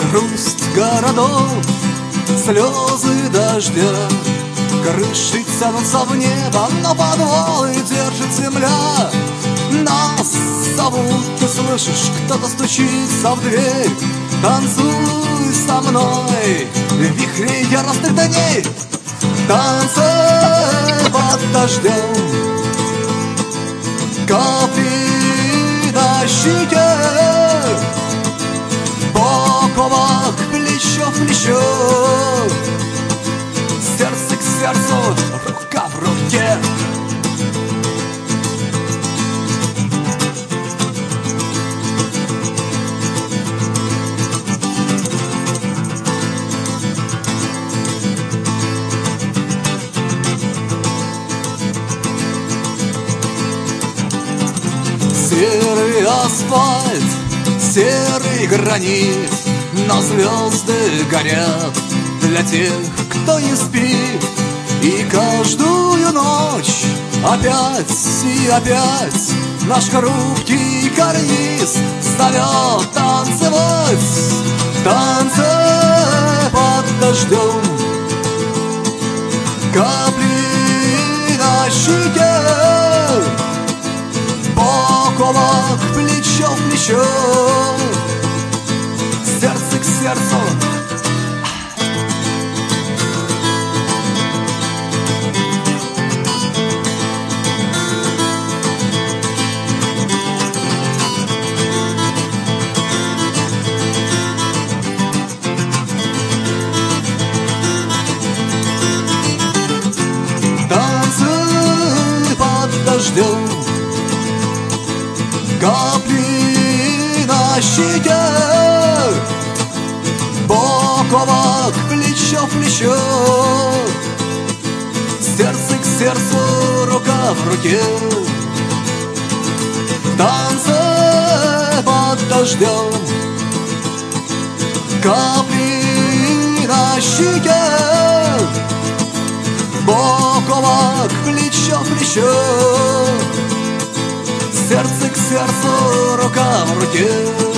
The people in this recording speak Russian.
Грусть городов, слезы дождя, крыши тянутся в небо, но подвалы держит земля. Нас зовут, ты слышишь, кто-то стучится в дверь. Танцуй со мной в вихре яростных дней. Танцы под дождем, капли на щеке, бок о бок, плечо в плечо, сердце к сердцу, рука в руке. Серый асфальт, серый гранит, но звезды горят для тех, кто не спит. И каждую ночь опять и опять наш хрупкий карниз зовет танцевать. Танцы под дождем, капли на щеке, бок о бок, плечо в плечо, сердце к сердцу. Танцы под дождем, капли на щеке, бок о бок, плечо в плечо, сердце к сердцу, рука в руке. Танцы под дождем, капли на щеке, бок о бок, плечо в плечо, сердце к сердцу, рука в руке.